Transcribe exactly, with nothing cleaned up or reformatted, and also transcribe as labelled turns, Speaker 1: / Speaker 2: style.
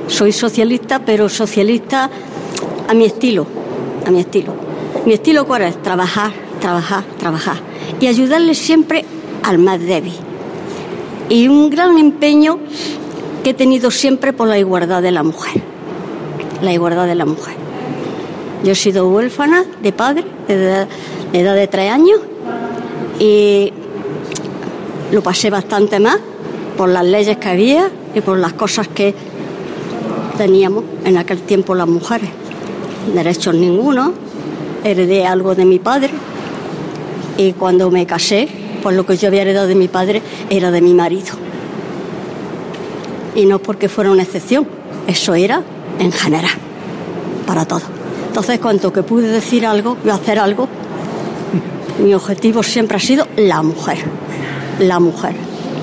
Speaker 1: soy socialista, pero socialista a mi estilo, a mi estilo. Mi estilo, ¿cuál es? Trabajar, trabajar, trabajar. Y ayudarle siempre al más débil. Y un gran empeño que he tenido siempre por la igualdad de la mujer. La igualdad de la mujer. Yo he sido huérfana de padre, de edad de, edad de tres años, y lo pasé bastante más por las leyes que había y por las cosas que teníamos en aquel tiempo las mujeres. Derechos ninguno, heredé algo de mi padre, y cuando me casé, pues lo que yo había heredado de mi padre era de mi marido. Y no porque fuera una excepción, eso era en general, para todo. Entonces, cuanto que pude decir algo y hacer algo, mi objetivo siempre ha sido la mujer, la mujer.